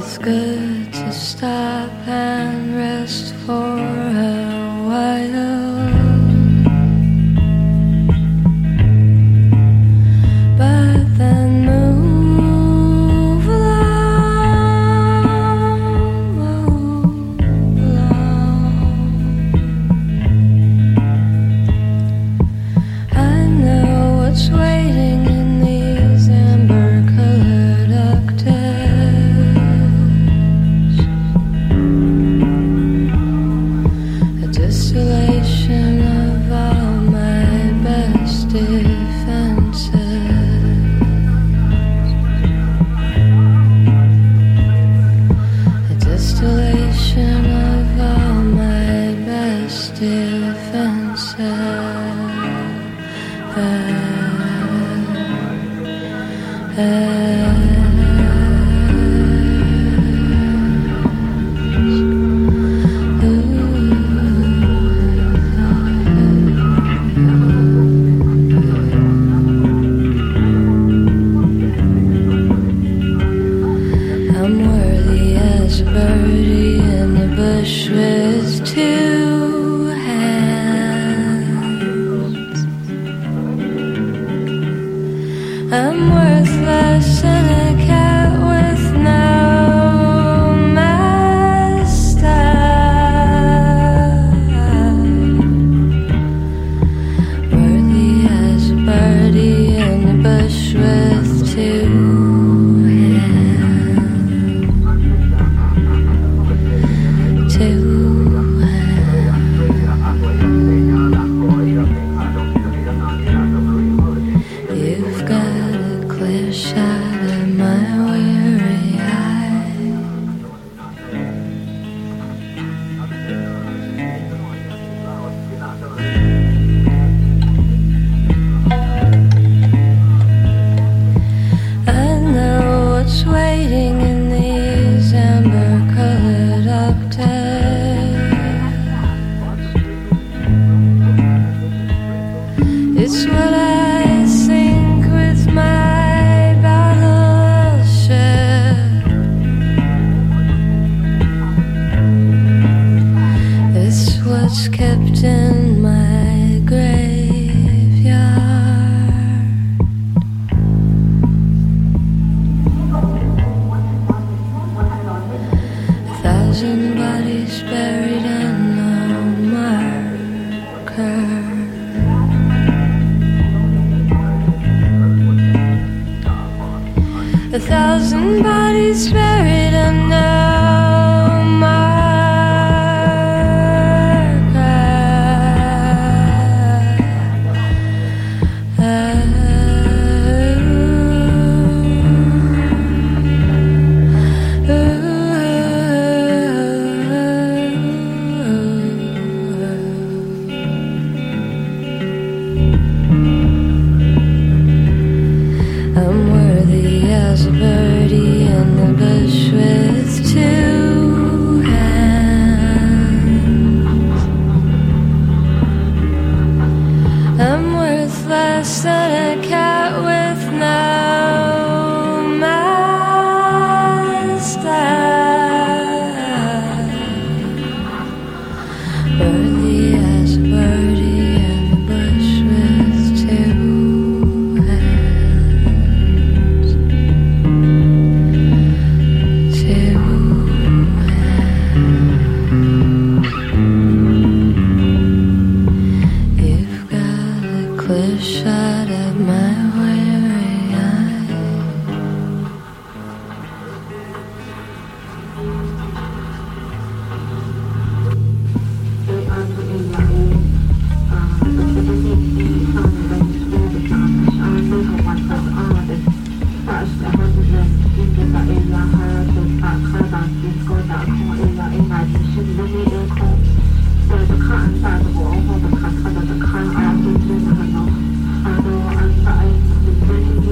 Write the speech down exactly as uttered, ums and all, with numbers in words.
It's good to stop and rest for a while. But then move along, move along. I know what's waiting in these amber-colored octaves. A distillation of all my best defenses. Distillation of all my best defenses. Uh, uh, I'm worthy as a birdie in the bush with two hands. I'm worthless in a cat with no master. Worthy as a birdie in the bush with two You've got a clear shot at my weary eye. I know what's waiting in these amber-colored octaves. It's what I think with my battleship. It's what's kept in my graveyard. A thousand bodies buried and no marker. A thousand bodies buried and no marker. I'm worthy as a birdie in the bush with two hands. I'm worthless than a cat with no master. Worthy as a birdie in the bush with two hands. Two hands. You've got a clear shot at my weary eye. I